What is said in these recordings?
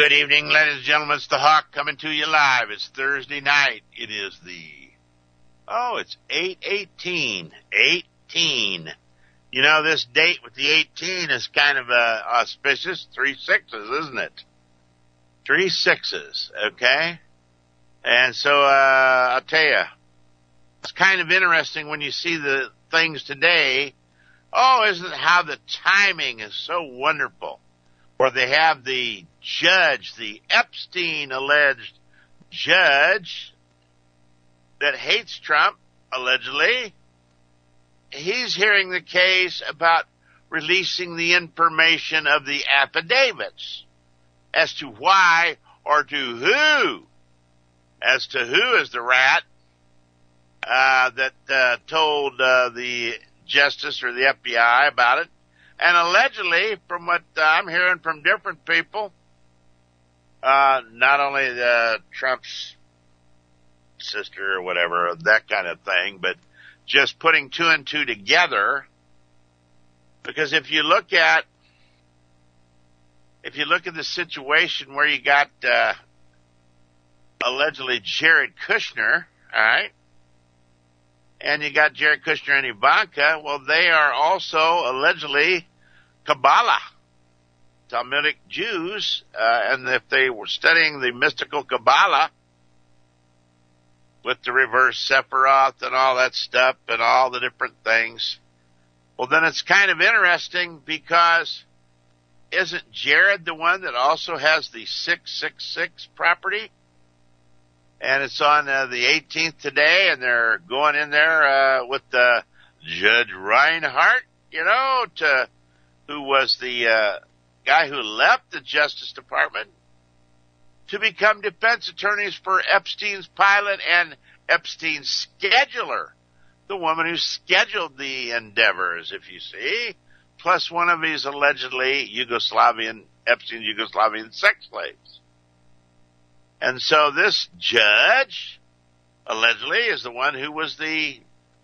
Good evening, ladies and gentlemen. It's the Hawk coming to you live. It's Thursday night. It is it's 8/18. 18. You know, this date with the 18 is kind of auspicious. 3 6s, isn't it? 3 6s, okay? And so, I'll tell you, it's kind of interesting when you see the things today. Oh, isn't it how the timing is so wonderful? Where they have the judge, the Epstein alleged judge that hates Trump, allegedly. He's hearing the case about releasing the information of the affidavits as to why or to who. As to who is the rat that told the justice or the FBI about it. And allegedly, from what I'm hearing from different people, not only Trump's sister or whatever, that kind of thing, but just putting 2 and 2 together. Because if you look at the situation where you got allegedly Jared Kushner, all right, and you got Jared Kushner and Ivanka, well, they are also allegedly Kabbalah, Talmudic Jews, and if they were studying the mystical Kabbalah with the reverse Sephiroth and all that stuff and all the different things, well, then it's kind of interesting because isn't Jared the one that also has the 666 property? And it's on the 18th today, and they're going in there with Judge Reinhardt, who was the guy who left the Justice Department to become defense attorneys for Epstein's pilot and Epstein's scheduler, the woman who scheduled the endeavors, if you see, plus one of his allegedly Epstein's Yugoslavian sex slaves. And so this judge, allegedly, is the one who was the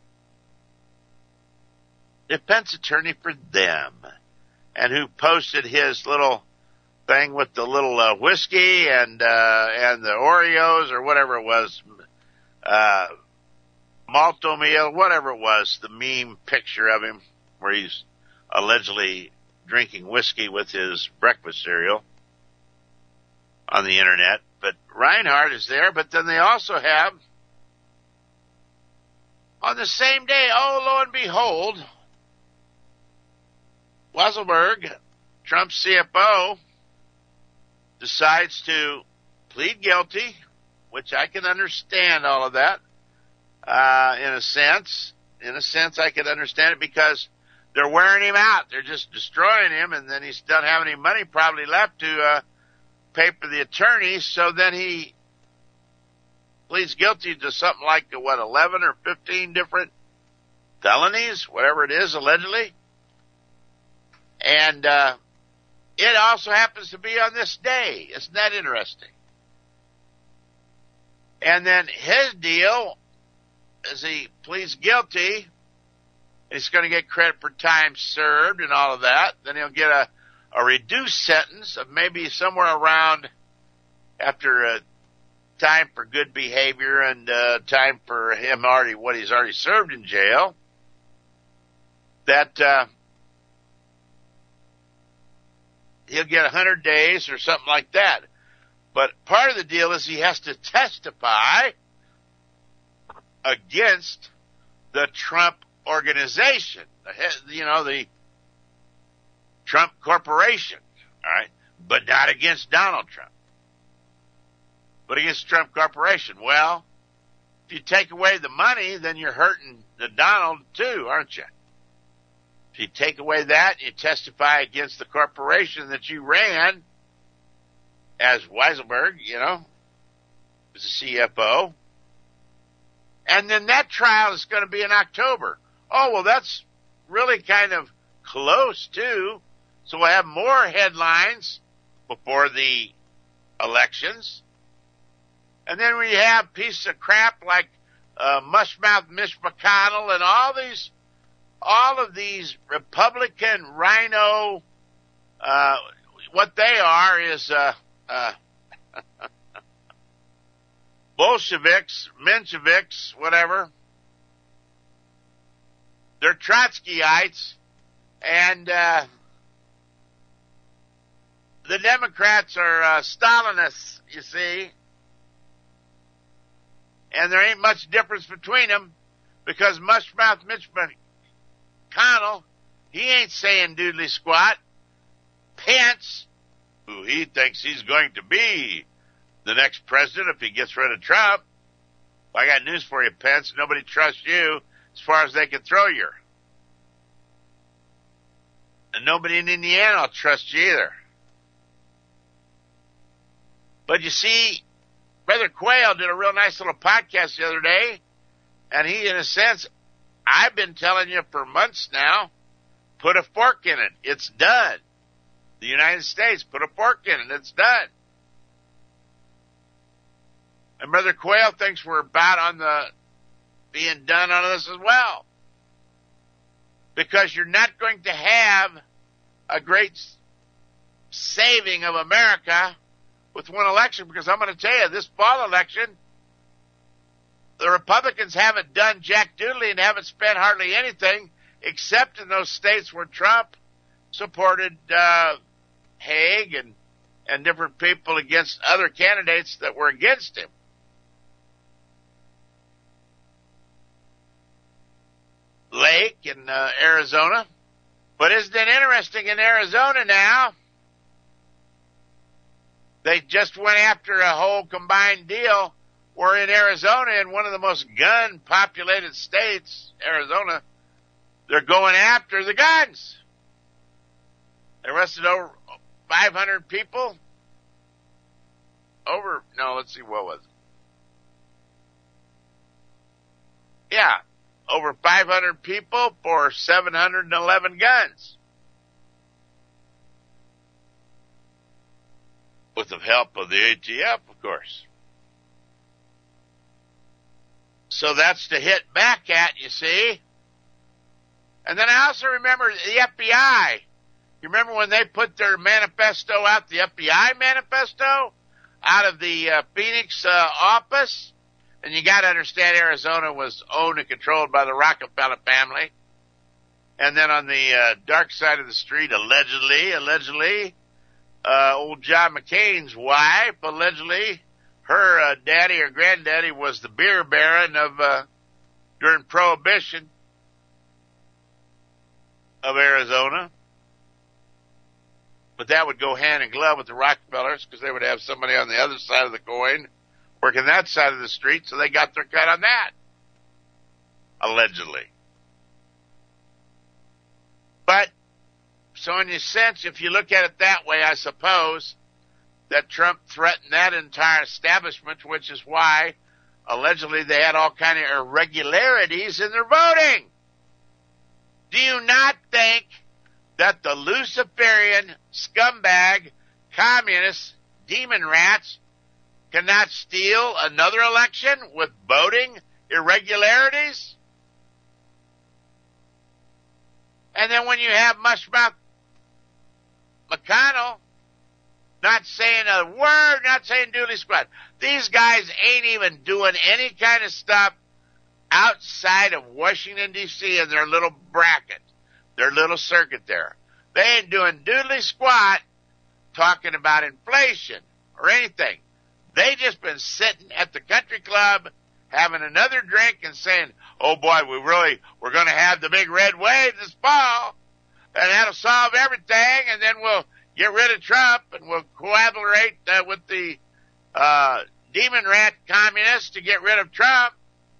defense attorney for them and who posted his little thing with the little whiskey and the Oreos or whatever it was, malto meal, whatever it was, the meme picture of him where he's allegedly drinking whiskey with his breakfast cereal on the internet. But Reinhardt is there, but then they also have, on the same day, lo and behold, Weisselberg, Trump's CFO, decides to plead guilty, which I can understand all of that, in a sense. In a sense, I can understand it because they're wearing him out. They're just destroying him, and then he doesn't have any money probably left to pay for the attorneys, so then he pleads guilty to something like, 11 or 15 different felonies, whatever it is, allegedly. And it also happens to be on this day. Isn't that interesting? And then his deal, as he pleads guilty, he's going to get credit for time served and all of that. Then he'll get a reduced sentence of maybe somewhere around, after time for good behavior and time for him what he's already served in jail, that he'll get 100 days or something like that. But part of the deal is he has to testify against the Trump organization, the Trump Corporation, all right, but not against Donald Trump, but against Trump Corporation. Well, if you take away the money, then you're hurting the Donald too, aren't you? If you take away that, you testify against the corporation that you ran as Weisselberg, as a CFO. And then that trial is going to be in October. Oh, well, that's really kind of close, too. So we'll have more headlines before the elections. And then we have pieces of crap like Mushmouth Mitch McConnell and all of these Republican rhino, what they are is uh, Bolsheviks, Mensheviks, whatever. They're Trotskyites, and the Democrats are Stalinists, you see. And there ain't much difference between them, because Mushmouth Mitch McConnell, he ain't saying doodly squat. Pence, who he thinks he's going to be the next president if he gets rid of Trump. Well, I got news for you, Pence. Nobody trusts you as far as they can throw you. And nobody in Indiana will trust you either. But you see, Brother Quayle did a real nice little podcast the other day, and he, in a sense, I've been telling you for months now, put a fork in it. It's done. The United States, put a fork in it. It's done. And Brother Quayle thinks we're about on the being done on this as well. Because you're not going to have a great saving of America with one election, because I'm going to tell you, this fall election, the Republicans haven't done jack doodly and haven't spent hardly anything except in those states where Trump supported Haig and different people against other candidates that were against him. Lake in Arizona. But isn't it interesting, in Arizona now, they just went after a whole combined deal where in Arizona, in one of the most gun-populated states, Arizona, they're going after the guns. They arrested over 500 people. Let's see, what was it? Yeah, over 500 people for 711 guns. With the help of the ATF, of course. So that's to hit back at, you see. And then I also remember the FBI. You remember when they put their manifesto out, the FBI manifesto, out of the Phoenix office? And you got to understand, Arizona was owned and controlled by the Rockefeller family. And then on the dark side of the street, allegedly, old John McCain's wife, allegedly, her daddy or granddaddy was the beer baron of during Prohibition of Arizona. But that would go hand in glove with the Rockefellers, because they would have somebody on the other side of the coin working that side of the street, so they got their cut on that. Allegedly. But, so in a sense, if you look at it that way, I suppose that Trump threatened that entire establishment, which is why, allegedly, they had all kind of irregularities in their voting. Do you not think that the Luciferian scumbag, communists, demon rats cannot steal another election with voting irregularities? And then when you have Mushmouth McConnell not saying a word, not saying doodly squat. These guys ain't even doing any kind of stuff outside of Washington, D.C. in their little bracket, their little circuit there. They ain't doing doodly squat talking about inflation or anything. They just been sitting at the country club having another drink and saying, oh boy, we're going to have the big red wave this fall, and that'll solve everything, and then we'll get rid of Trump, and we'll collaborate with the demon rat communists to get rid of Trump.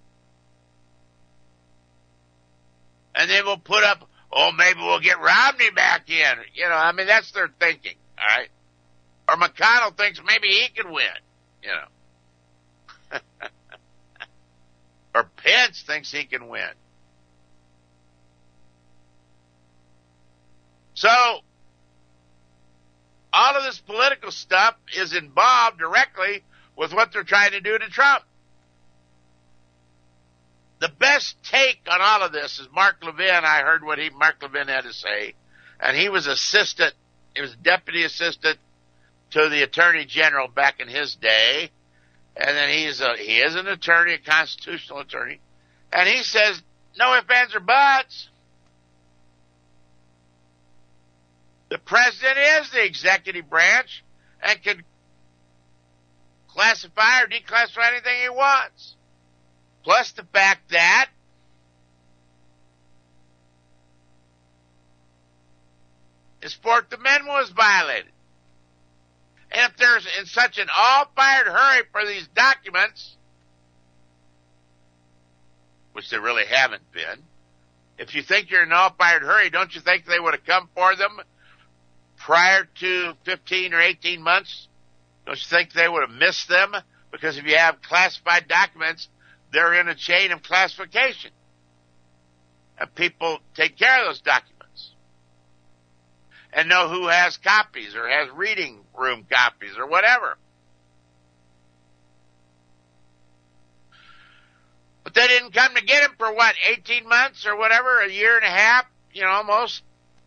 And then we'll put up, maybe we'll get Romney back in. You know, I mean, that's their thinking, all right? Or McConnell thinks maybe he can win, you know. Or Pence thinks he can win. So, all of this political stuff is involved directly with what they're trying to do to Trump. The best take on all of this is Mark Levin. I heard what Mark Levin had to say. And he was deputy assistant to the Attorney General back in his day, and then he is an attorney, a constitutional attorney, and he says, no ifs, ands, or buts. The president is the executive branch and can classify or declassify anything he wants. Plus the fact that his Fourth Amendment was violated. And if there's in such an all-fired hurry for these documents, which they really haven't been, if you think you're in an all-fired hurry, don't you think they would have come for them prior to 15 or 18 months? Don't you think they would have missed them? Because if you have classified documents, they're in a chain of classification. And people take care of those documents and know who has copies or has reading room copies or whatever. But they didn't come to get him for what, 18 months or whatever, a year and a half, almost.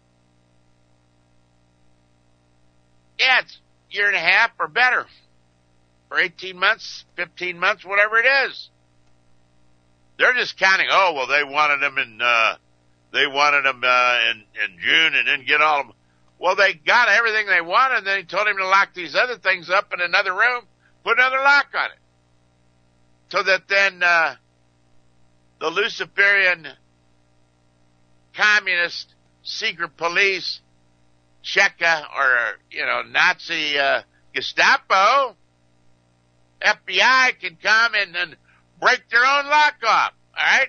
Yeah, it's a year and a half or better. For 18 months, 15 months, whatever it is. They're just counting, they wanted them in June and didn't get all of them. Well, they got everything they wanted, and then he told him to lock these other things up in another room, put another lock on it. So that then the Luciferian communist secret police, Cheka, or, Nazi Gestapo, FBI can come and break their own lock off, all right?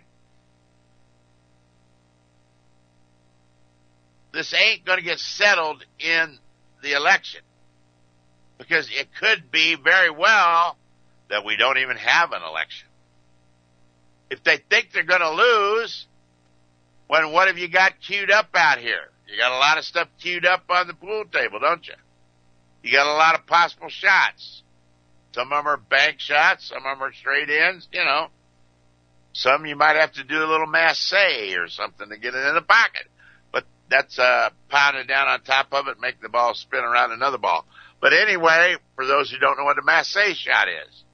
This ain't going to get settled in the election because it could be very well that we don't even have an election. If they think they're going to lose, what have you got queued up out here? You got a lot of stuff queued up on the pool table, don't you? You got a lot of possible shots. Some of them are bank shots. Some of them are straight ins, Some you might have to do a little massé or something to get it in the pocket. But that's pounded down on top of it, make the ball spin around another ball. But anyway, for those who don't know what a massé shot is.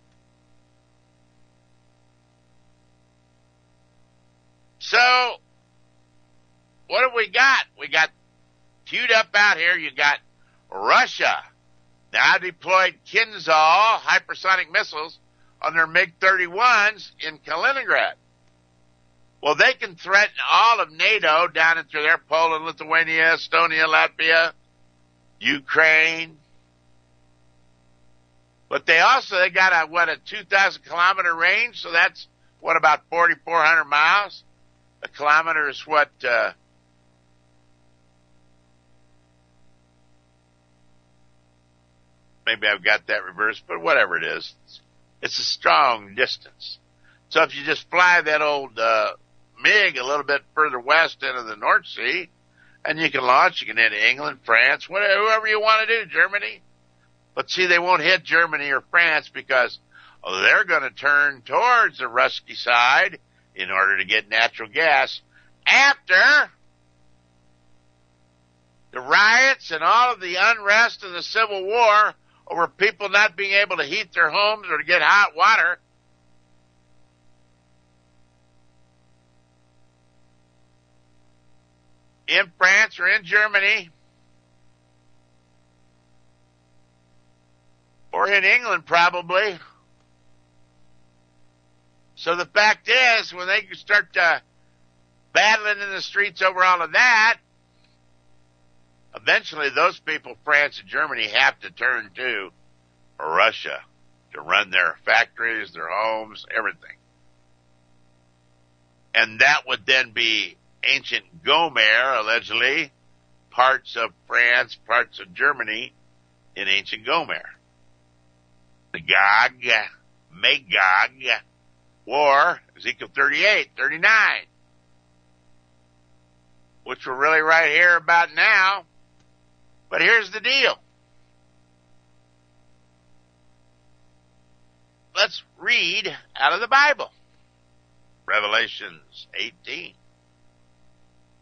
So, what have we got? We got queued up out here. You got Russia now deployed Kinzhal hypersonic missiles on their MiG-31s in Kaliningrad. Well, they can threaten all of NATO down into their Poland, Lithuania, Estonia, Latvia, Ukraine. But they got a 2,000 kilometer range, so that's about 4,400 miles. A kilometer is what, maybe I've got that reversed, but whatever it is, it's a strong distance. So if you just fly that old MiG a little bit further west into the North Sea, and you can launch, you can hit England, France, whoever you want to do, Germany. But see, they won't hit Germany or France because they're going to turn towards the Rusky side in order to get natural gas after the riots and all of the unrest and the Civil War over people not being able to heat their homes or to get hot water. In France or in Germany or in England probably. So the fact is, when they start battling in the streets over all of that, eventually those people, France and Germany, have to turn to Russia to run their factories, their homes, everything. And that would then be ancient Gomer, allegedly, parts of France, parts of Germany in ancient Gomer. The Gog, Magog War, Ezekiel 38, 39, which we're really right here about now. But here's the deal. Let's read out of the Bible. Revelations 18.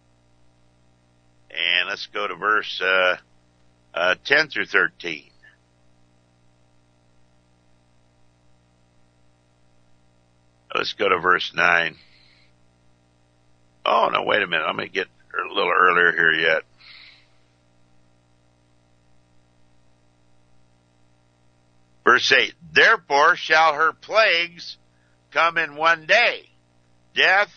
And let's go to verse 10 through 13. Let's go to verse 9. Oh, no, wait a minute. I'm going to get a little earlier here yet. Verse 8, therefore shall her plagues come in one day, death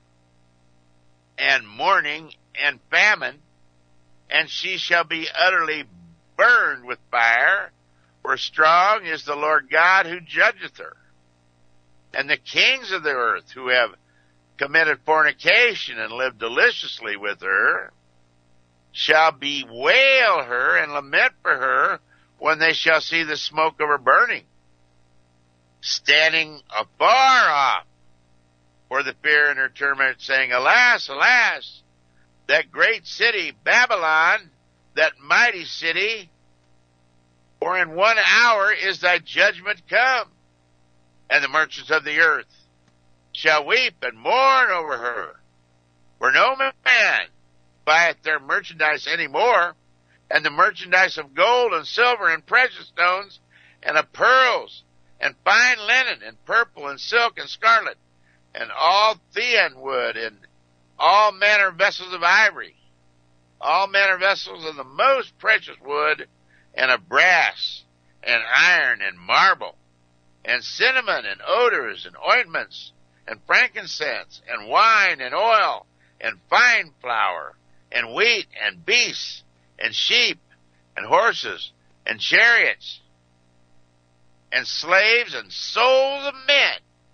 and mourning and famine, and she shall be utterly burned with fire, for strong is the Lord God who judgeth her. And the kings of the earth who have committed fornication and lived deliciously with her shall bewail her and lament for her when they shall see the smoke of her burning, standing afar off for the fear and her torment, saying, alas, alas, that great city, Babylon, that mighty city, for in 1 hour is thy judgment come. And the merchants of the earth shall weep and mourn over her, for no man buyeth their merchandise any more, and the merchandise of gold and silver and precious stones, and of pearls, and fine linen, and purple, and silk, and scarlet, and all thean wood, and all manner of vessels of ivory, all manner of vessels of the most precious wood, and of brass, and iron, and marble, and cinnamon, and odors, and ointments, and frankincense, and wine, and oil, and fine flour, and wheat, and beasts, and sheep, and horses, and chariots, and slaves, and souls of men,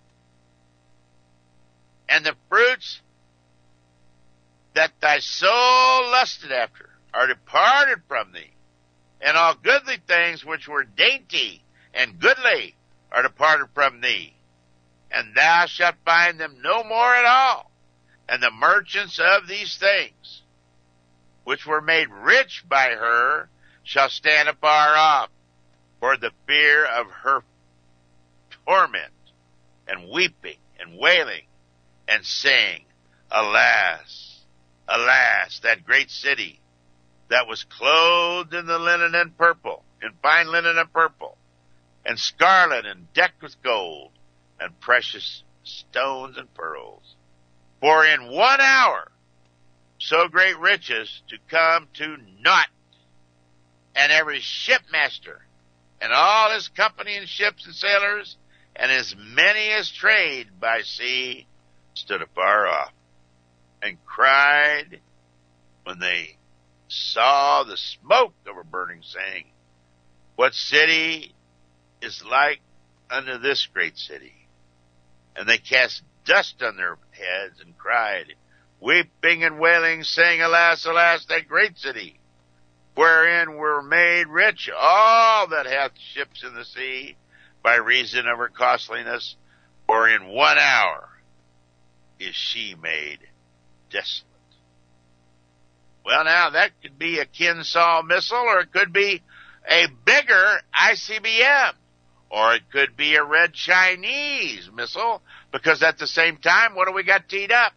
and the fruits that thy soul lusted after are departed from thee, and all goodly things which were dainty and goodly are departed from thee, and thou shalt find them no more at all. And the merchants of these things, which were made rich by her, shall stand afar off for the fear of her torment, and weeping and wailing, and saying, alas, alas, that great city that was clothed in the linen and purple, in fine linen and purple, and scarlet, and decked with gold, and precious stones and pearls. For in 1 hour so great riches to come to naught, and every shipmaster, and all his company and ships and sailors, and as many as trade by sea, stood afar off, and cried when they saw the smoke of her burning, saying, what city is like unto this great city? And they cast dust on their heads, and cried, weeping and wailing, saying, alas, alas, that great city, wherein were made rich all that hath ships in the sea, by reason of her costliness, for in 1 hour is she made desolate. Well, now, that could be a Kinsaw missile, or it could be a bigger ICBM, or it could be a Red Chinese missile, because at the same time, what do we got teed up?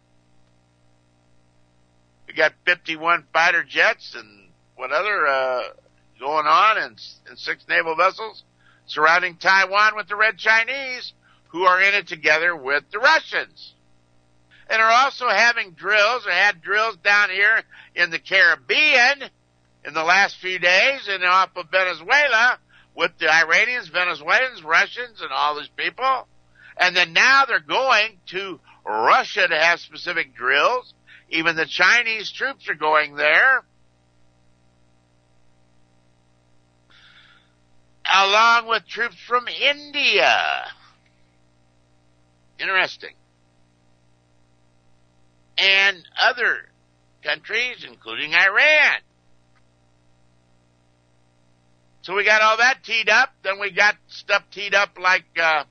We got 51 fighter jets and what other going on, and 6 naval vessels surrounding Taiwan with the Red Chinese, who are in it together with the Russians. And are also having drills, or had drills down here in the Caribbean in the last few days, and off of Venezuela, with the Iranians, Venezuelans, Russians, and all these people. And then now they're going to Russia to have specific drills. Even the Chinese troops are going there, along with troops from India. Interesting. And other countries, including Iran. So we got all that teed up. Then we got stuff teed up like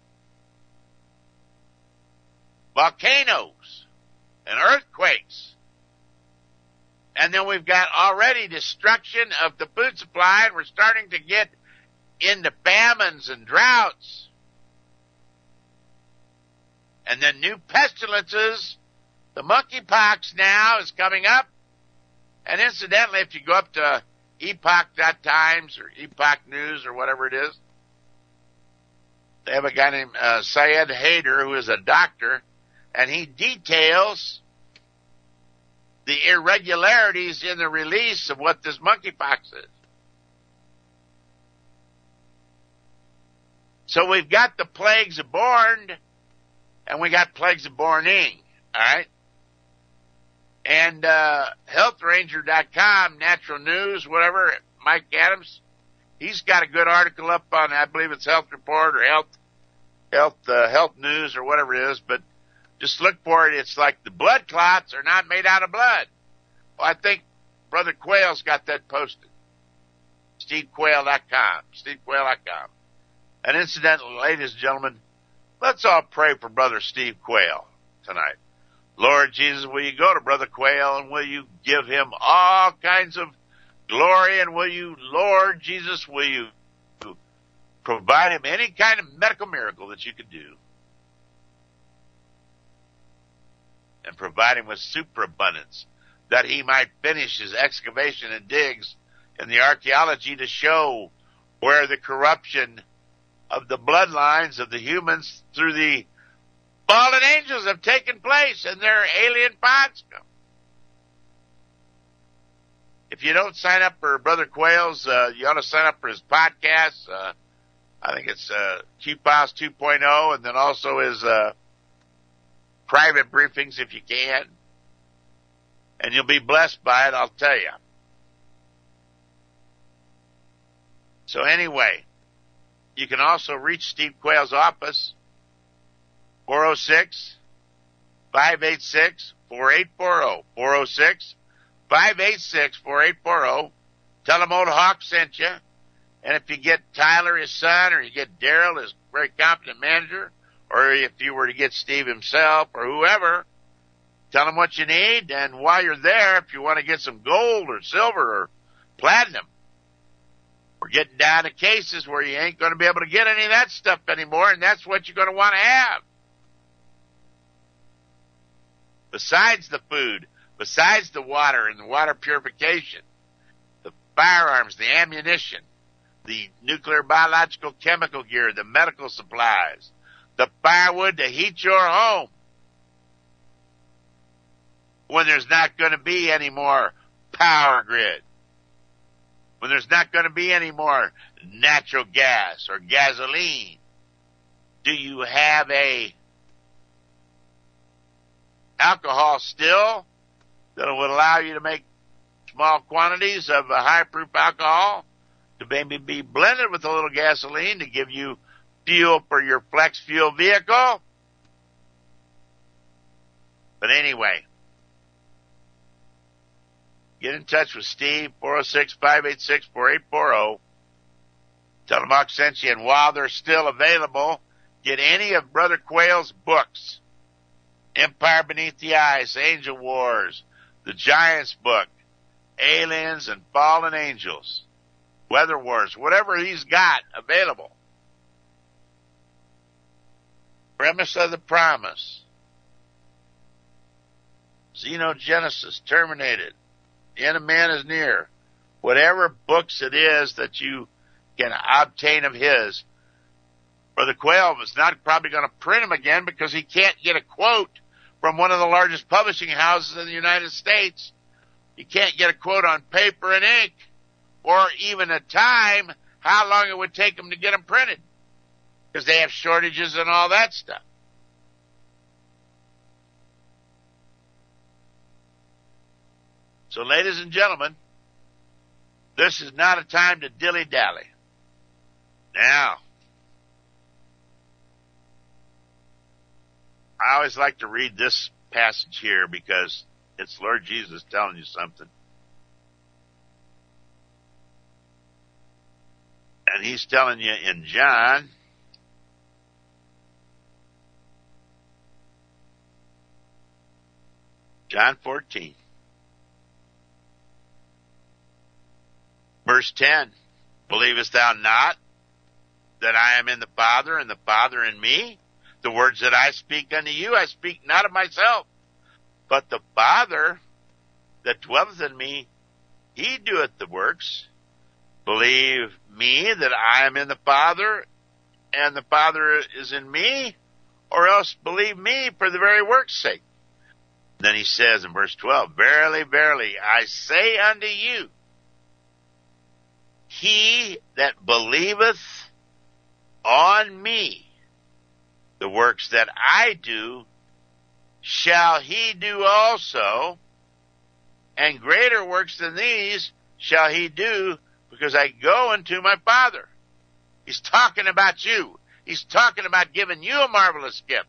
volcanoes and earthquakes. And then we've got already destruction of the food supply, and we're starting to get into famines and droughts. And then new pestilences. The monkeypox now is coming up. And incidentally, if you go up to Epoch.Times or Epoch News or whatever it is, They have a guy named Syed Haider, who is a doctor, and he details the irregularities in the release of what this monkeypox is. So we've got the plagues of born, and we got plagues of borning, all right? And healthranger.com, natural news, whatever, Mike Adams, he's got a good article up on, I believe it's Health Report or Health News or whatever it is, but just look for it. It's like the blood clots are not made out of blood. Well, I think Brother Quayle's got that posted. SteveQuayle.com. SteveQuayle.com. And incidentally, ladies and gentlemen, let's all pray for Brother Steve Quayle tonight. Lord Jesus, will you go to Brother Quayle and will you give him all kinds of glory, and will you, Lord Jesus, will you provide him any kind of medical miracle that you could do, and provide him with superabundance, that he might finish his excavation and digs in the archaeology to show where the corruption of the bloodlines of the humans through the fallen angels have taken place and their alien pods come. If you don't sign up for Brother Quayle's, you ought to sign up for his podcast. I think it's QPOS 2.0, and then also his private briefings if you can. And you'll be blessed by it, I'll tell you. So anyway, you can also reach Steve Quayle's office, 406-586-4840. 406-586-4840. Tell him Old Hawk sent you. And if you get Tyler, his son, or you get Daryl, his very competent manager, or if you were to get Steve himself or whoever, tell him what you need. And while you're there, if you want to get some gold or silver or platinum, we're getting down to cases where you ain't going to be able to get any of that stuff anymore, and that's what you're going to want to have. Besides the food, besides the water and the water purification, the firearms, the ammunition, the nuclear, biological, chemical gear, the medical supplies, the firewood to heat your home. When there's not going to be any more power grid. When there's not going to be any more natural gas or gasoline. Do you have a alcohol still that would allow you to make small quantities of a high-proof alcohol to maybe be blended with a little gasoline to give you fuel for your flex fuel vehicle? But anyway, get in touch with Steve, 406-586-4840. Tell him I sent you, and while they're still available, get any of Brother Quayle's books. Empire Beneath the Ice, Angel Wars, The Giants Book, Aliens and Fallen Angels, Weather Wars, whatever he's got available. Premise of the Promise, Xenogenesis, Terminated, The End of Man is Near. Whatever books it is that you can obtain of his, Brother Quayle is not probably going to print them again because he can't get a quote from one of the largest publishing houses in the United States. You can't get a quote on paper and ink, or even a time, how long it would take them to get them printed, because they have shortages and all that stuff. So, ladies and gentlemen, this is not a time to dilly-dally. Now, I always like to read this passage here because it's Lord Jesus telling you something. And he's telling you in John John 14, verse 10, believest thou not that I am in the Father and the Father in me? The words that I speak unto you, I speak not of myself, but the Father that dwelleth in me, he doeth the works. Believe me that I am in the Father, and the Father is in me, or else believe me for the very work's sake. Then he says in verse 12, Verily, verily, I say unto you, he that believeth on me, the works that I do, shall he do also, and greater works than these shall he do, because I go unto my Father. He's talking about you. He's talking about giving you a marvelous gift.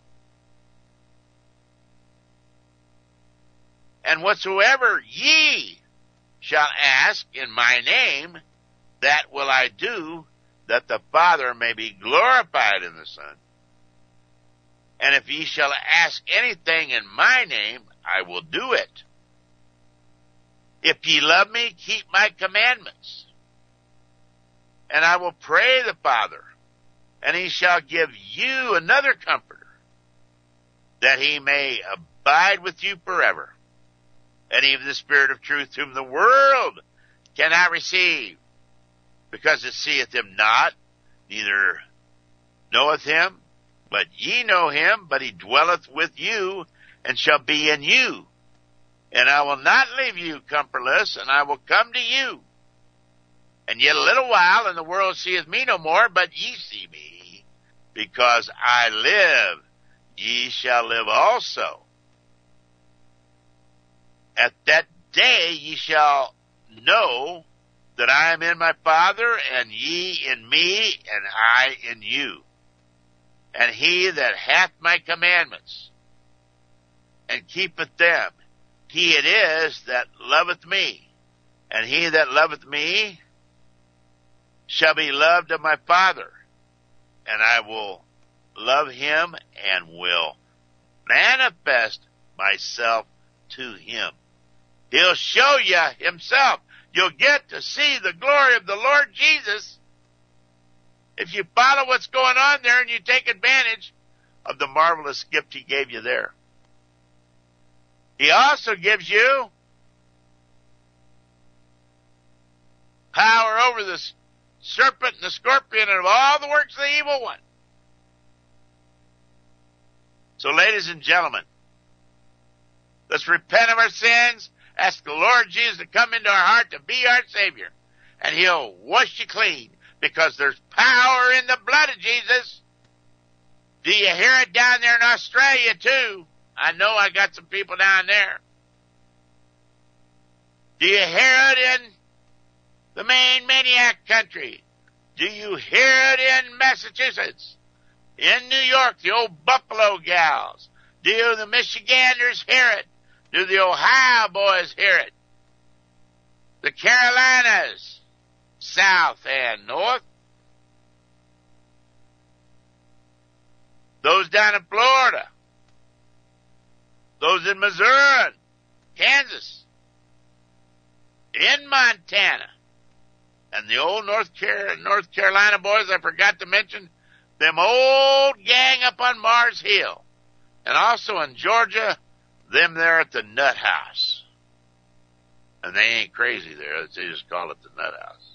And whatsoever ye shall ask in my name, that will I do, that the Father may be glorified in the Son. And if ye shall ask anything in my name, I will do it. If ye love me, keep my commandments. And I will pray the Father, and he shall give you another Comforter, that he may abide with you forever. And even the Spirit of truth, whom the world cannot receive, because it seeth him not, neither knoweth him, but ye know him, but he dwelleth with you, and shall be in you. And I will not leave you comfortless, and I will come to you. And yet a little while, and the world seeth me no more, but ye see me. Because I live, ye shall live also. At that day ye shall know that I am in my Father, and ye in me, and I in you. And he that hath my commandments, and keepeth them, he it is that loveth me. And he that loveth me shall be loved of my Father, and I will love him, and will manifest myself to him. He'll show you himself. You'll get to see the glory of the Lord Jesus if you follow what's going on there and you take advantage of the marvelous gift he gave you there. He also gives you power over the serpent and the scorpion and of all the works of the evil one. So, ladies and gentlemen, let's repent of our sins, ask the Lord Jesus to come into our heart to be our Savior, and he'll wash you clean, because there's power in the blood of Jesus. Do you hear it down there in Australia too? I know I got some people down there. Do you hear it in the Maine Maniac country? Do you hear it in Massachusetts? In New York, the old Buffalo gals? Do the Michiganders hear it? Do the Ohio boys hear it? The Carolinas, south and north? Those down in Florida? Those in Missouri, Kansas, in Montana, and the old North Carolina boys I forgot to mention, them old gang up on Mars Hill, and also in Georgia, them there at the Nut House. And they ain't crazy there, they just call it the Nut House.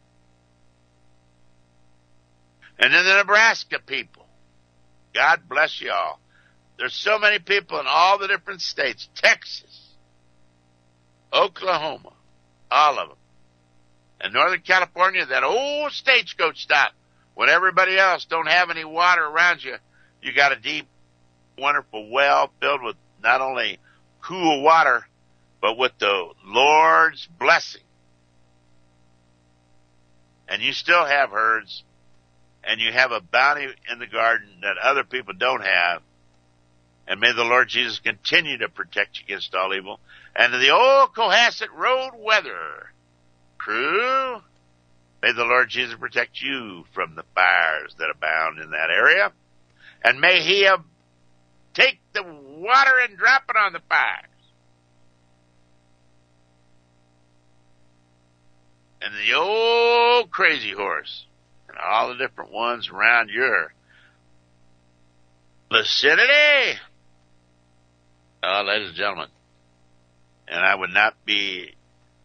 And then the Nebraska people, God bless you all. There's so many people in all the different states, Texas, Oklahoma, all of them. And Northern California, that old stagecoach stop, when everybody else don't have any water around you, you got a deep, wonderful well filled with not only cool water, but with the Lord's blessing. And you still have herds, and you have a bounty in the garden that other people don't have. And may the Lord Jesus continue to protect you against all evil. And to the old Cohasset Road weather crew, may the Lord Jesus protect you from the fires that abound in that area. And may he take the water and drop it on the fires. And the old Crazy Horse and all the different ones around your vicinity. Ladies and gentlemen, and I would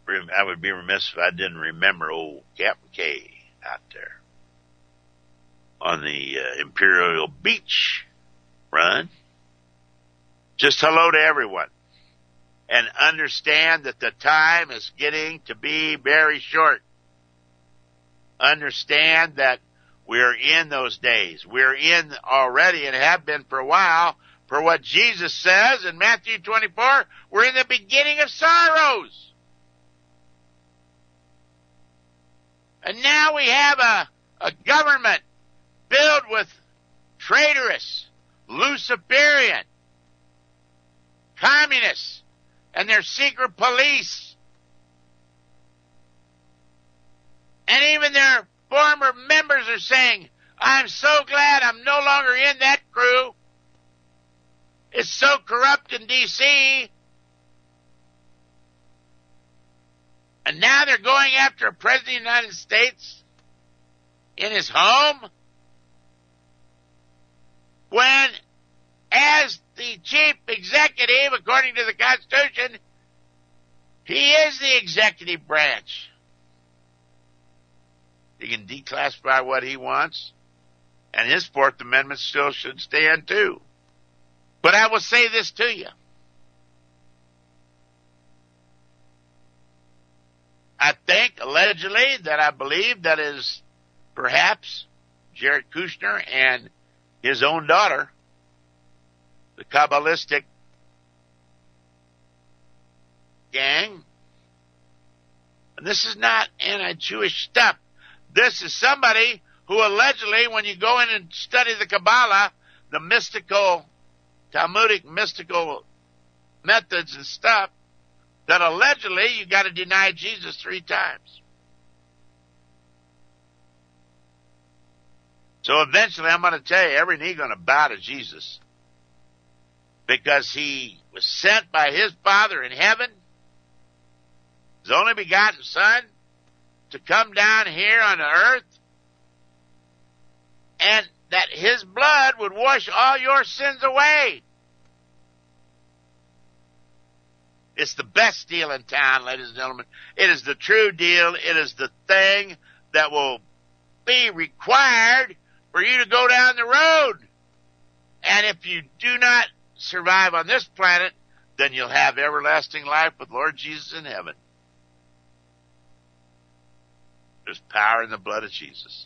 be remiss if I didn't remember old Captain K out there. on the Imperial Beach run. Just hello to everyone. And understand that the time is getting to be very short. Understand that we're in those days. We're in already and have been for a while. For what Jesus says in Matthew 24, we're in the beginning of sorrows. And now we have a government filled with traitorous, Luciferian, communists, and their secret police. And even their former members are saying, I'm so glad I'm no longer in that crew. It's so corrupt in D.C. And now they're going after a president of the United States in his home when, as the chief executive, according to the Constitution, he is the executive branch. He can declassify what he wants, and his Fourth Amendment still should stand too. But I will say this to you. I think, allegedly, that I believe that is perhaps Jared Kushner and his own daughter, the Kabbalistic gang. And this is not anti-Jewish stuff. This is somebody who allegedly, when you go in and study the Kabbalah, the mystical, Talmudic mystical methods and stuff, that allegedly you got to deny Jesus 3 times. So eventually I'm going to tell you, every knee going to bow to Jesus, because he was sent by his Father in heaven, his only begotten Son, to come down here on the earth, and that his blood would wash all your sins away. It's the best deal in town, ladies and gentlemen. It is the true deal. It is the thing that will be required for you to go down the road. And if you do not survive on this planet, then you'll have everlasting life with Lord Jesus in heaven. There's power in the blood of Jesus.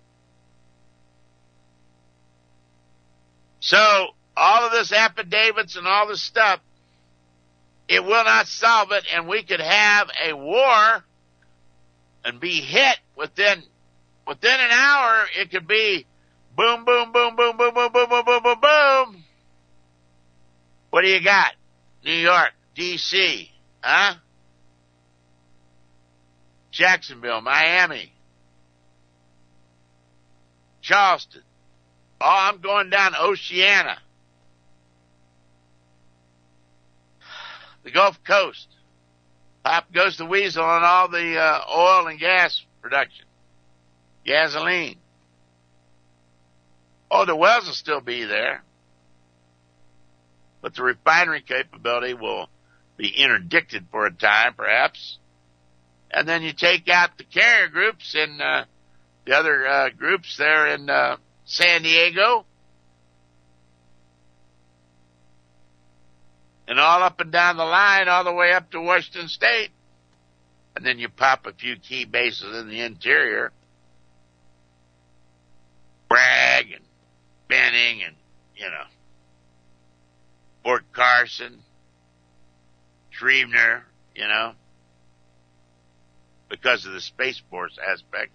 So, all of this affidavits and all this stuff, it will not solve it, and we could have a war and be hit within an hour. It could be boom, boom, boom, boom, boom, boom, boom, boom, boom, boom, boom. What do you got? New York, D.C., huh? Jacksonville, Miami, Charleston. Oh, I'm going down Oceania. The Gulf Coast. Pop goes the weasel on all the oil and gas production. Gasoline. Oh, the wells will still be there. But the refinery capability will be interdicted for a time, perhaps. And then you take out the carrier groups and the other groups there in San Diego. And all up and down the line, all the way up to Washington State. And then you pop a few key bases in the interior. Bragg and Benning and, Fort Carson, Shreveport, because of the Space Force aspect.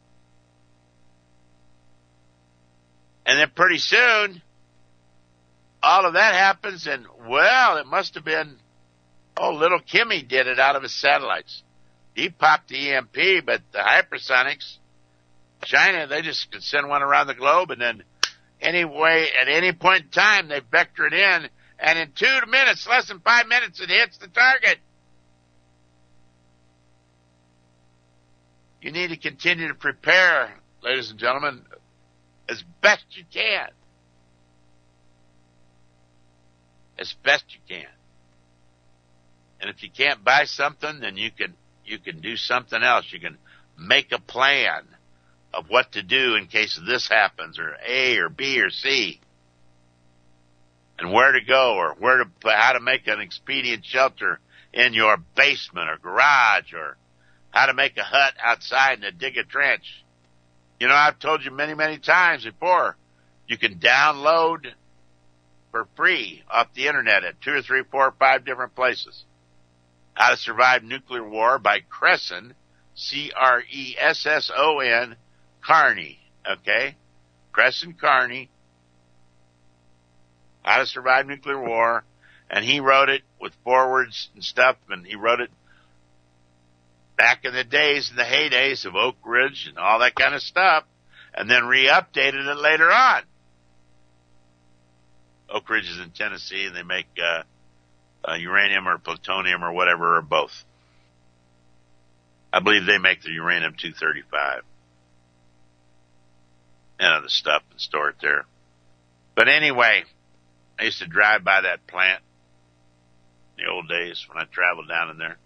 And then pretty soon, all of that happens, and, well, it must have been, little Kimmy did it out of his satellites. He popped the EMP, but the hypersonics, China, they just could send one around the globe, and then anyway, at any point in time, they vector it in, and in 2 minutes, less than 5 minutes, it hits the target. You need to continue to prepare, ladies and gentlemen, as best you can. As best you can. And if you can't buy something, then you can do something else. You can make a plan of what to do in case this happens, or A or B or C, and where to go, or how to make an expedient shelter in your basement or garage, or how to make a hut outside and to dig a trench. You know, I've told you many, many times before, you can download for free off the internet at 2 or 3, 4, or 5 different places. How to Survive Nuclear War by Cresson, Cresson, Carney, okay? Cresson Carney, How to Survive Nuclear War, and he wrote it with forwards and stuff, and he wrote it back in the days, in the heydays of Oak Ridge and all that kind of stuff, and then re-updated it later on. Oak Ridge is in Tennessee, and they make uranium or plutonium or whatever, or both. I believe they make the uranium-235 and other stuff and store it there. But anyway, I used to drive by that plant in the old days when I traveled down in there.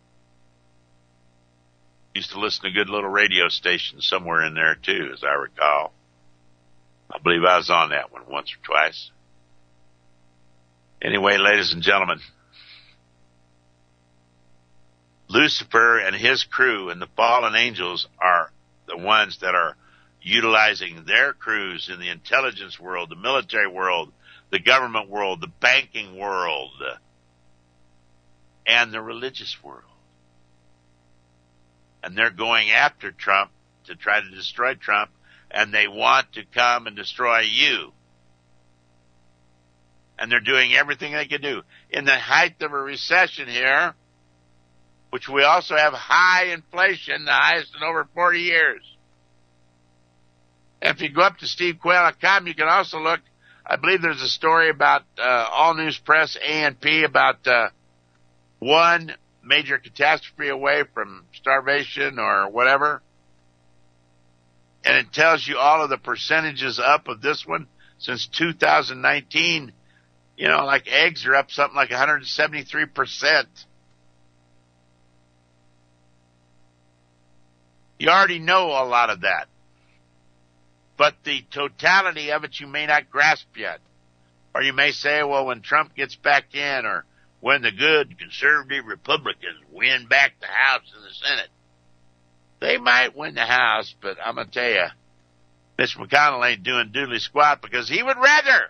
Used to listen to good little radio stations somewhere in there too, as I recall. I believe I was on that one once or twice. Anyway, ladies and gentlemen, Lucifer and his crew and the fallen angels are the ones that are utilizing their crews in the intelligence world, the military world, the government world, the banking world, and the religious world. And they're going after Trump to try to destroy Trump, and they want to come and destroy you. And they're doing everything they can do. In the height of a recession here, which we also have high inflation, the highest in over 40 years. And if you go up to stevequayle.com, you can also look, I believe there's a story about All News Press, ANP, about one major catastrophe away from starvation or whatever. And it tells you all of the percentages up of this one since 2019. You know, like eggs are up something like 173%. You already know a lot of that. But the totality of it you may not grasp yet. Or you may say, well, when Trump gets back in, or when the good conservative Republicans win back the House and the Senate. They might win the House, but I'm going to tell you, Mitch McConnell ain't doing doodly squat, because he would rather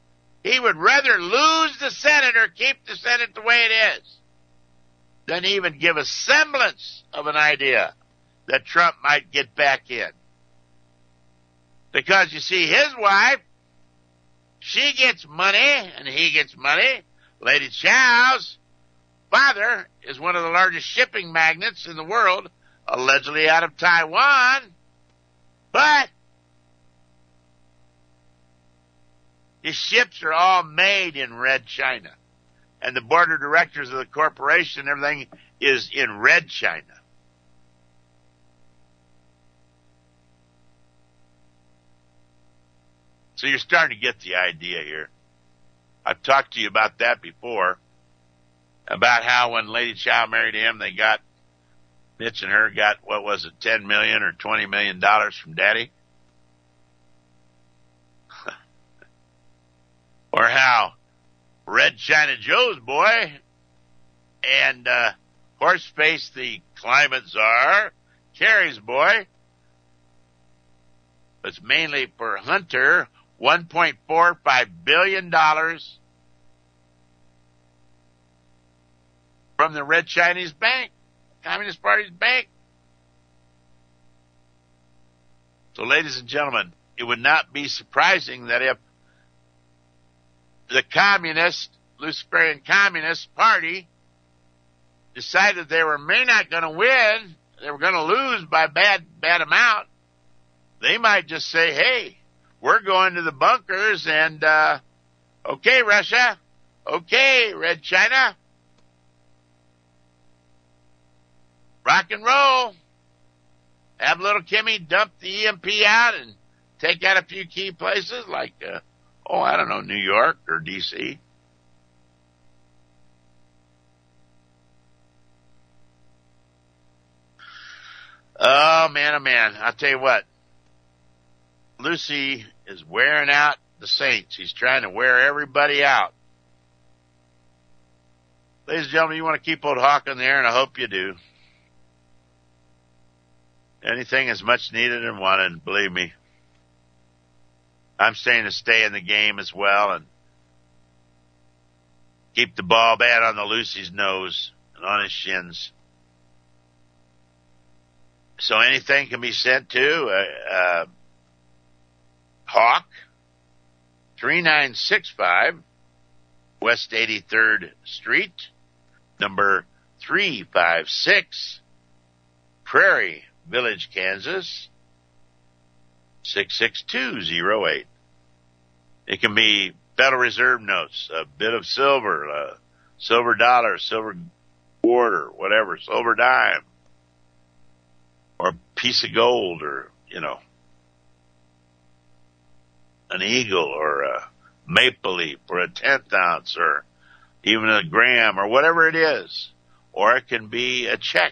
lose the Senate or keep the Senate the way it is than even give a semblance of an idea that Trump might get back in. Because you see, his wife, she gets money and he gets money. Lady Chow's father is one of the largest shipping magnates in the world, allegedly out of Taiwan. But his ships are all made in Red China. And the board of directors of the corporation and everything is in Red China. So you're starting to get the idea here. I've talked to you about that before, about how when Lady Chow married him, they got, Mitch and her got, what was it, $10 million or $20 million from Daddy? Or how Red China Joe's boy and Horseface, the climate czar, Kerry's boy, was mainly for Hunter, $1.45 billion from the Red Chinese Bank, Communist Party's bank. So, ladies and gentlemen, it would not be surprising that if the communist, Luciferian Communist Party decided they were may not going to win, they were going to lose by bad amount, they might just say, hey, we're going to the bunkers and, okay, Russia, okay, Red China, rock and roll, have little Kimmy dump the EMP out and take out a few key places like, I don't know, New York or D.C. Oh, man, I'll tell you what. Lucy is wearing out the saints. He's trying to wear everybody out. Ladies and gentlemen, you want to keep old Hawk in the air, and I hope you do. Anything is much needed and wanted, believe me. I'm saying to stay in the game as well and keep the ball bat on the Lucy's nose and on his shins. So anything can be sent to Hawk, 3965 West 83rd Street, number 356, Prairie Village, Kansas, 66208. It can be Federal Reserve notes, a bit of silver, a silver dollar, silver quarter, whatever, silver dime, or a piece of gold, or, an eagle, or a maple leaf, or a 10th ounce, or even a gram, or whatever it is. Or it can be a check.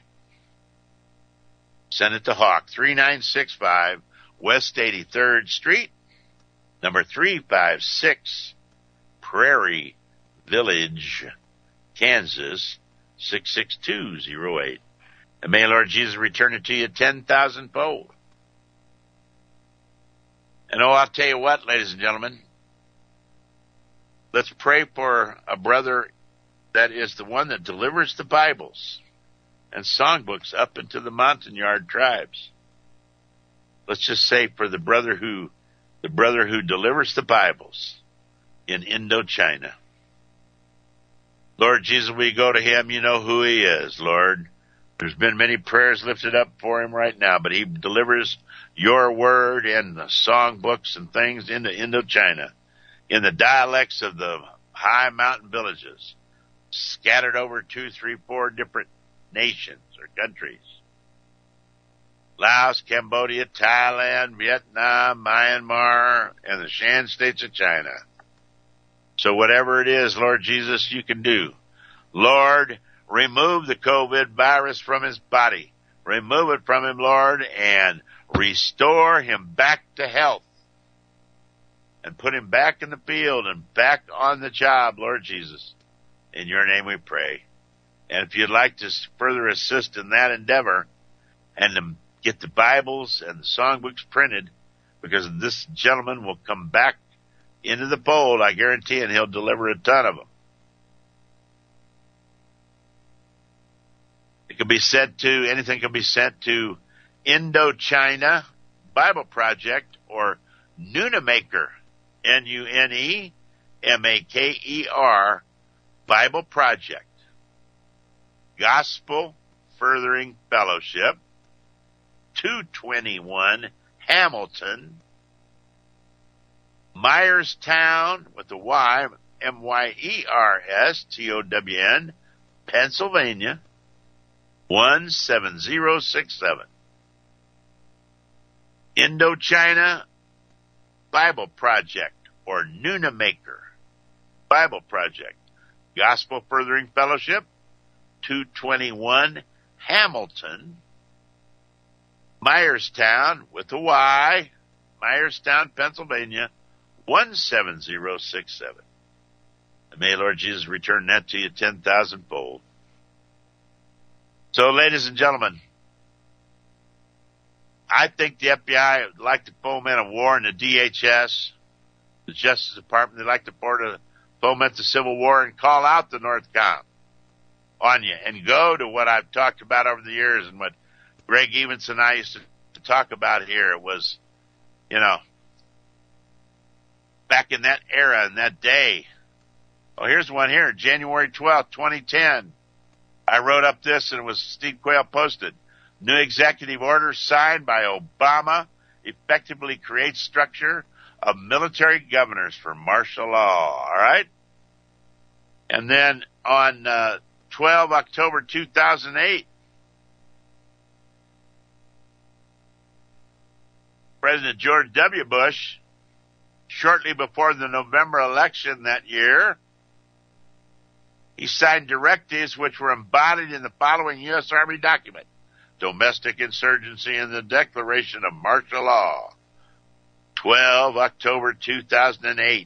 Send it to Hawk, 3965 West 83rd Street, number 356, Prairie Village, Kansas, 66208. And may Lord Jesus return it to you 10,000-fold. And I'll tell you what, ladies and gentlemen, let's pray for a brother that is the one that delivers the Bibles and songbooks up into the Montagnard tribes. Let's just say for the brother who delivers the Bibles in Indochina. Lord Jesus, we go to him. You know who he is, Lord. There's been many prayers lifted up for him right now, but he delivers your word and the songbooks and things into Indochina in the dialects of the high mountain villages scattered over 2, 3, 4 different nations or countries. Laos, Cambodia, Thailand, Vietnam, Myanmar, and the Shan states of China. So whatever it is, Lord Jesus, you can do. Lord, remove the COVID virus from his body. Remove it from him, Lord, and restore him back to health. And put him back in the field and back on the job, Lord Jesus. In your name we pray. And if you'd like to further assist in that endeavor and to get the Bibles and the songbooks printed, because this gentleman will come back into the fold, I guarantee, and he'll deliver a ton of them. Anything can be sent to Indochina Bible Project or Nunemaker, Nunemaker Bible Project, Gospel Furthering Fellowship, 221 Hamilton, Myerstown with a Y, Myerstown, Pennsylvania, 17067. Indochina Bible Project or Nunemaker Bible Project, Gospel Furthering Fellowship, 221 Hamilton, Myerstown with a Y, Myerstown, Pennsylvania, 17067. And may Lord Jesus return that to you 10,000-fold. So, ladies and gentlemen, I think the FBI would like to foment a war in the DHS, the Justice Department. They'd like to foment the Civil War and call out the Northcom on you and go to what I've talked about over the years and what Greg Evans and I used to talk about here. It was, back in that era and that day. Oh, here's one here, January 12th, 2010. I wrote up this, and it was Steve Quayle posted. New executive order signed by Obama effectively creates structure of military governors for martial law. All right? And then on 12 October 2008, President George W. Bush, shortly before the November election that year, he signed directives which were embodied in the following U.S. Army document: Domestic Insurgency and the Declaration of Martial Law. 12, October 2008.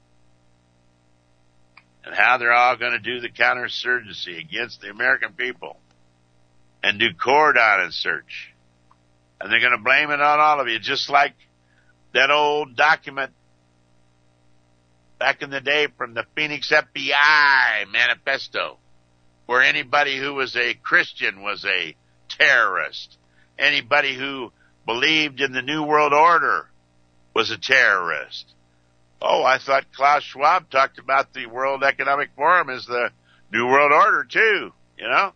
And how they're all going to do the counterinsurgency against the American people and do cordon and search. And they're going to blame it on all of you, just like that old document back in the day from the Phoenix FBI manifesto, where anybody who was a Christian was a terrorist. Anybody who believed in the New World Order was a terrorist. Oh, I thought Klaus Schwab talked about the World Economic Forum as the New World Order too, you know?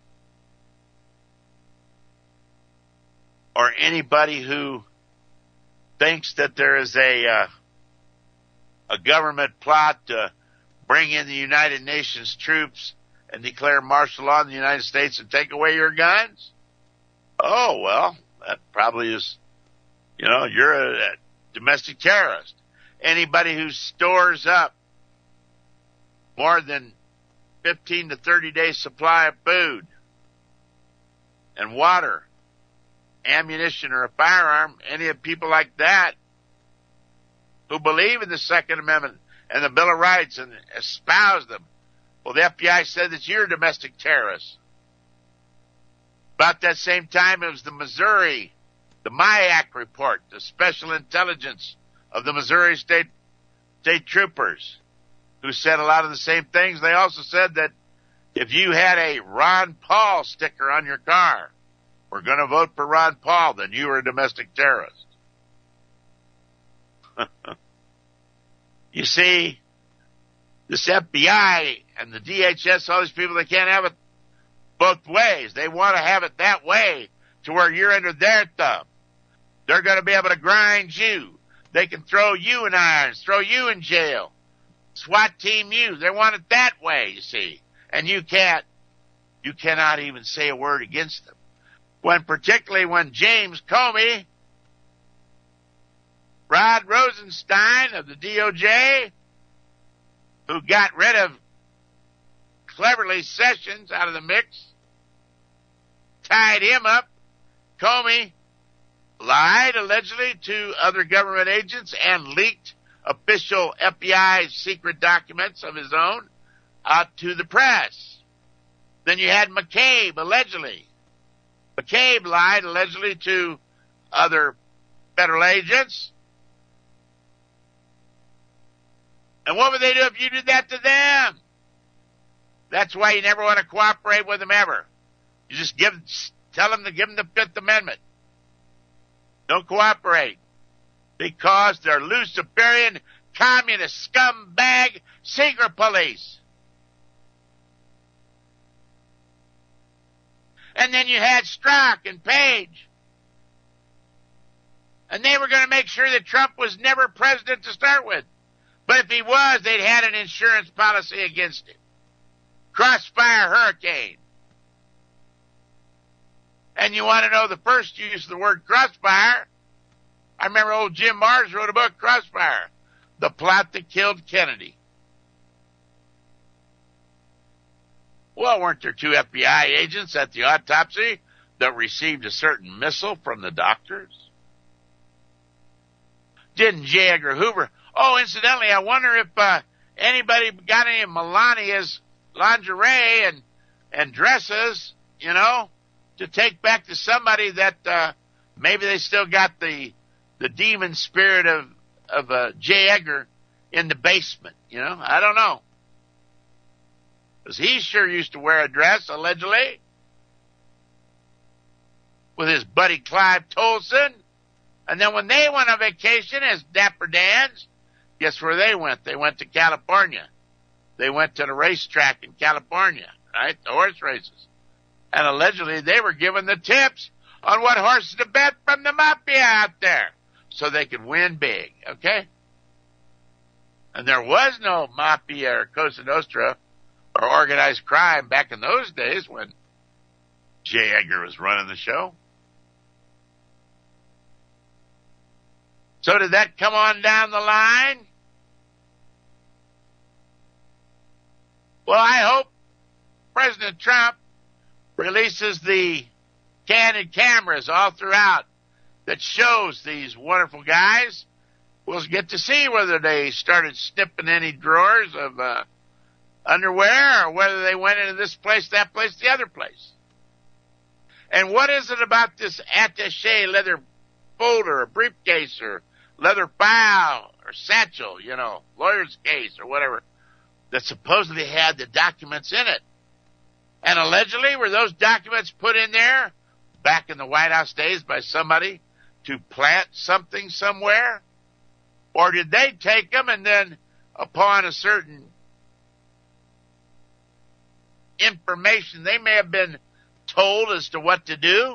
Or anybody who thinks that there is a government plot to bring in the United Nations troops and declare martial law in the United States and take away your guns? Oh, well, that probably is, you know, you're a domestic terrorist. Anybody who stores up more than 15 to 30 days supply of food and water, ammunition, or a firearm, any of people like that who believe in the Second Amendment and the Bill of Rights and espouse them, well, the FBI said that you're a domestic terrorist. About that same time, it was the MIAC report, the Special Intelligence of the Missouri State Troopers, who said a lot of the same things. They also said that if you had a Ron Paul sticker on your car, we're going to vote for Ron Paul, then you were a domestic terrorist. You see, this FBI and the DHS, all these people, they can't have it both ways. They want to have it that way to where you're under their thumb. They're going to be able to grind you. They can throw you in irons, throw you in jail, SWAT team you. They want it that way, you see. And you cannot even say a word against them. Particularly when James Comey, Rod Rosenstein of the DOJ, who got rid of Cleverly Sessions out of the mix, tied him up. Comey lied allegedly to other government agents and leaked official FBI secret documents of his own out to the press. Then you had McCabe, allegedly. McCabe lied allegedly to other federal agents. And what would they do if you did that to them? That's why you never want to cooperate with them ever. You just tell them to give them the Fifth Amendment. Don't cooperate. Because they're Luciferian, communist, scumbag, secret police. And then you had Strzok and Page. And they were going to make sure that Trump was never president to start with. But if he was, they'd had an insurance policy against him. Crossfire Hurricane. And you want to know the first use of the word crossfire? I remember old Jim Marrs wrote a book, Crossfire, The Plot That Killed Kennedy. Well, weren't there two FBI agents at the autopsy that received a certain missile from the doctors? Didn't J. Edgar Hoover? Oh, incidentally, I wonder if anybody got any of Melania's lingerie and dresses, you know, to take back to somebody that maybe they still got the demon spirit of J. Edgar in the basement, you know? I don't know. Because he sure used to wear a dress, allegedly, with his buddy Clive Tolson. And then when they went on vacation as Dapper Dans, guess where they went? They went to California. They went to the racetrack in California, right? The horse races. And allegedly they were given the tips on what horses to bet from the mafia out there so they could win big, okay? And there was no mafia or Cosa Nostra or organized crime back in those days when J. Edgar was running the show. So did that come on down the line? Well, I hope President Trump releases the candid cameras all throughout that shows these wonderful guys We'll get to see whether they started snipping any drawers of underwear, or whether they went into this place, that place, the other place. And what is it about this attaché leather folder, or briefcase, or leather file, or satchel, lawyer's case, or whatever, that supposedly had the documents in it? And allegedly, were those documents put in there back in the White House days by somebody to plant something somewhere? Or did they take them and then, upon a certain information, they may have been told as to what to do?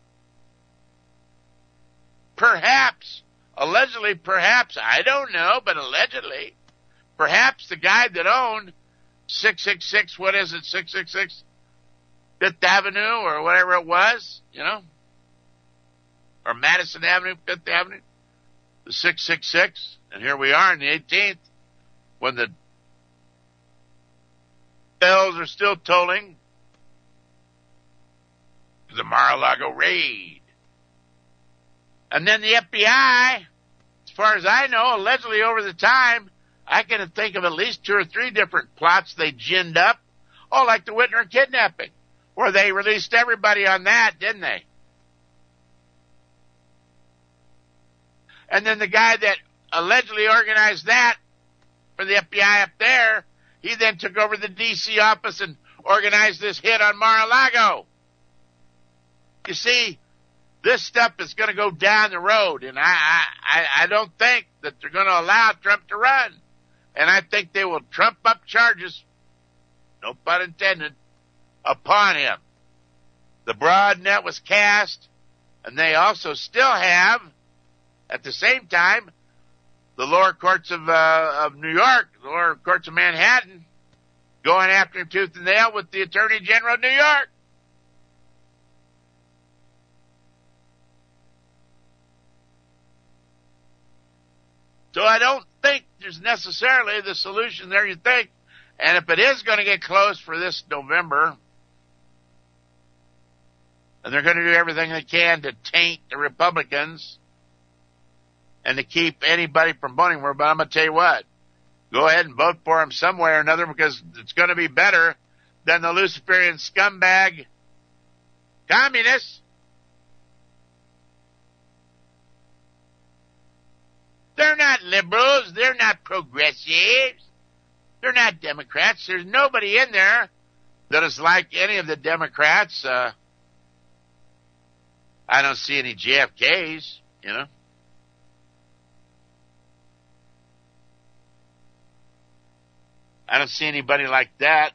Perhaps, allegedly, perhaps, I don't know, but allegedly, perhaps the guy that owned 666, 666 Fifth Avenue, or whatever it was, or Madison Avenue, Fifth Avenue, the 666, and here we are in the 18th, when the bells are still tolling for the Mar-a-Lago raid. And then the FBI, as far as I know, allegedly over the time, I can think of at least 2 or 3 different plots they ginned up, like the Whitner kidnapping, where they released everybody on that, didn't they? And then the guy that allegedly organized that for the FBI up there, he then took over the D.C. office and organized this hit on Mar-a-Lago. You see, this stuff is going to go down the road, and I don't think that they're going to allow Trump to run. And I think they will trump up charges, no pun intended, upon him. The broad net was cast, and they also still have, at the same time, the lower courts of New York, the lower courts of Manhattan, going after him tooth and nail with the Attorney General of New York. So I don't think there's necessarily the solution there you think. And if it is going to get close for this November, and they're going to do everything they can to taint the Republicans and to keep anybody from voting for them, but I'm going to tell you what, go ahead and vote for them some way or another, because it's going to be better than the Luciferian scumbag communists. They're not liberals. They're not progressives. They're not Democrats. There's nobody in there that is like any of the Democrats. I don't see any JFKs, I don't see anybody like that.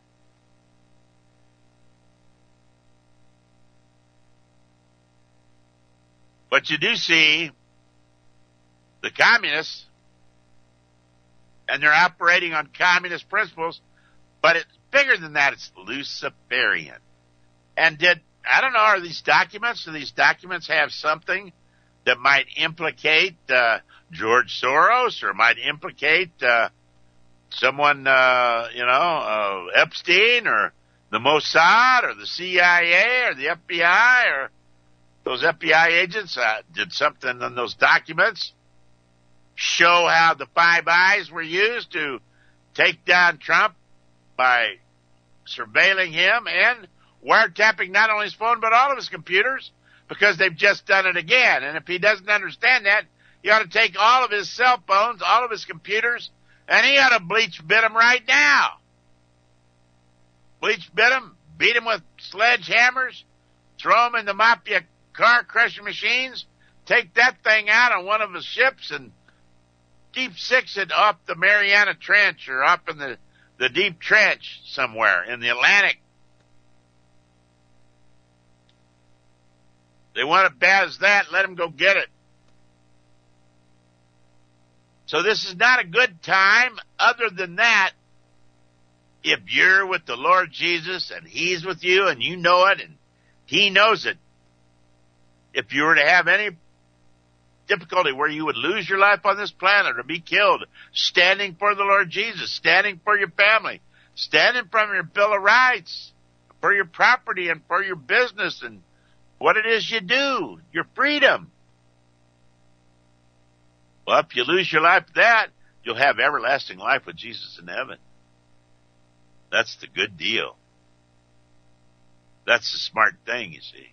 But you do see the communists, and they're operating on communist principles, but it's bigger than that. It's Luciferian. And I don't know, do these documents have something that might implicate George Soros, or might implicate someone, Epstein, or the Mossad, or the CIA, or the FBI, or those FBI agents did something in those documents? Show how the Five Eyes were used to take down Trump by surveilling him and wiretapping not only his phone but all of his computers, because they've just done it again. And if he doesn't understand that, he ought to take all of his cell phones, all of his computers, and he ought to bleach bit him right now. Bleach bit him, beat him with sledgehammers, throw him in the mafia car crushing machines, take that thing out on one of his ships and deep six it off the Mariana Trench, or up in the deep trench somewhere in the Atlantic. They want it bad as that, let them go get it. So this is not a good time. Other than that, if you're with the Lord Jesus and He's with you and you know it and He knows it, if you were to have any difficulty where you would lose your life on this planet or be killed, standing for the Lord Jesus, standing for your family, standing for your Bill of Rights, for your property and for your business and what it is you do, your freedom. Well, if you lose your life to that, you'll have everlasting life with Jesus in heaven. That's the good deal. That's the smart thing, you see.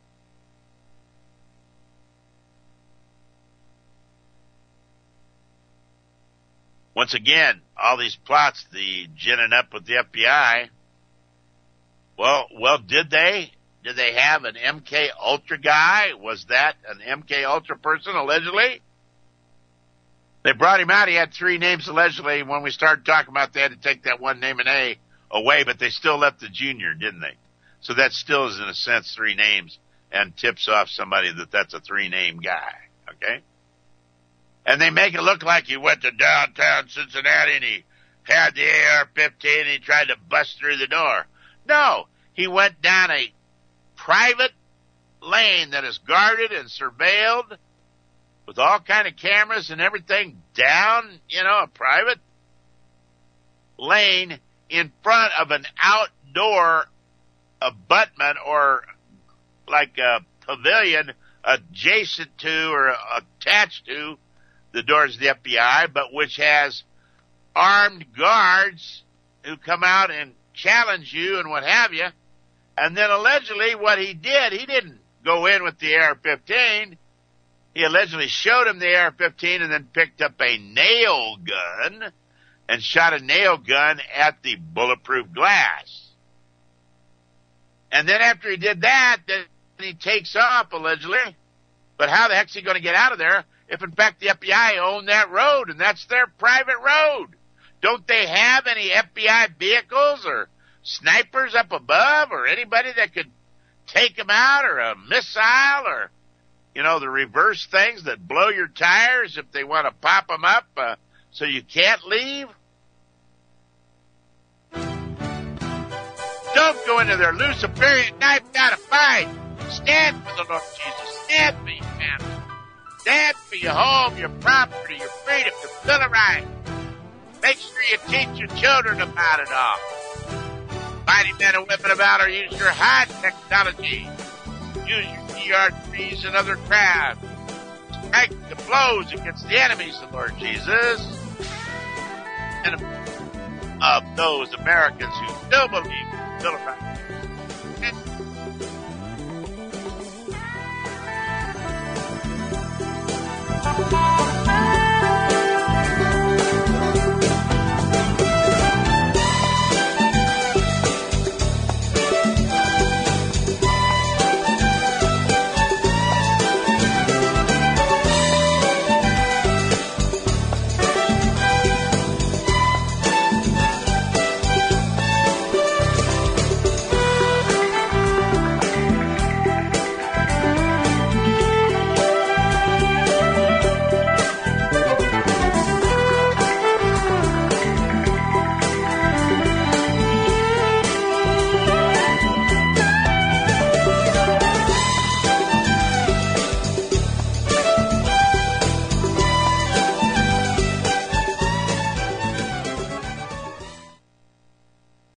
Once again, all these plots, the ginning up with the FBI. Well, did they? Did they have an MK Ultra guy? Was that an MK Ultra person, allegedly? They brought him out. He had 3 names, allegedly. When we started talking about they had to take that one name and A away, but they still left the junior, didn't they? So that still is, in a sense, 3 names and tips off somebody that that's a 3-name guy, okay? And they make it look like he went to downtown Cincinnati and he had the AR-15 and he tried to bust through the door. No, he went down a private lane that is guarded and surveilled with all kind of cameras and everything down, a private lane in front of an outdoor abutment or like a pavilion adjacent to or attached to the doors of the FBI, but which has armed guards who come out and challenge you and what have you. And then allegedly what he did, he didn't go in with the AR-15. He allegedly showed him the AR-15 and then picked up a nail gun and shot a nail gun at the bulletproof glass. And then after he did that, then he takes off, allegedly. But how the heck's he going to get out of there if, in fact, the FBI own that road, and that's their private road? Don't they have any FBI vehicles or snipers up above or anybody that could take them out, or a missile, or, the reverse things that blow your tires if they want to pop them up so you can't leave? Don't go into their Luciferian knife, gotta fight. Stand for the Lord Jesus. Stand for your family. Stand for your home, your property, your freedom, your bill of rights. Make sure you teach your children about it all. Mighty men and women about it, use your high technology. Use your DR3s and other crafts. Strike the blows against the enemies of the Lord Jesus. And of those Americans who still believe in the Bill of Rights.